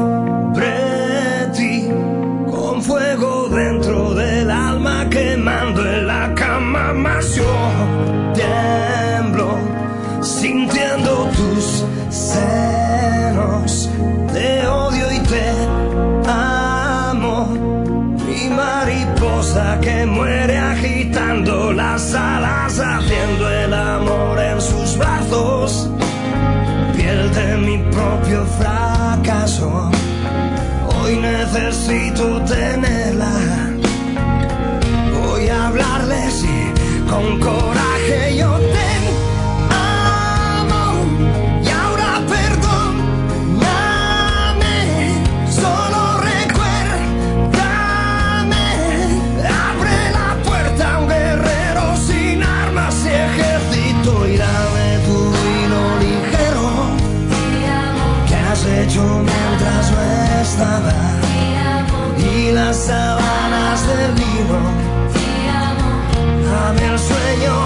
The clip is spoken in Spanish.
ti, con fuego dentro del alma, quemando en la cama, más yo tiemblo, sintiendo tus senos, te odio y te amo, mi mariposa que muere agitando las alas, haciendo el amor en sus brazos, piel de mi propio fracaso. Hoy necesito tenerla, voy a hablarle, sí, con coraje. Yo te amo y ahora perdóname, solo recuérdame, abre la puerta a un guerrero sin armas y ejército y dame tu hilo ligero que has hecho mientras no estaba, y las sábanas de vino, dame el sueño